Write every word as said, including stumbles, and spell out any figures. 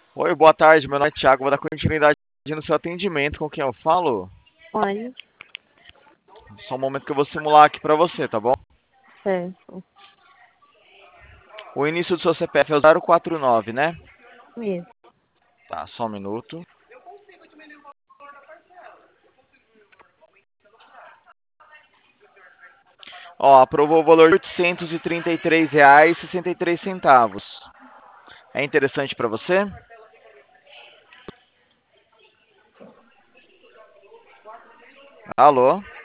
Oi, boa tarde. Meu nome é Thiago. Vou dar continuidade no seu atendimento. Com quem eu falo? Olha, Só um momento que eu vou simular aqui pra você, tá bom? certo. O início do seu C P F é o zero quatro nove, né? Isso. Tá, só um minuto. Ó, aprovou o valor de oitocentos e trinta e três reais e sessenta e três centavos. É interessante pra você? Alô?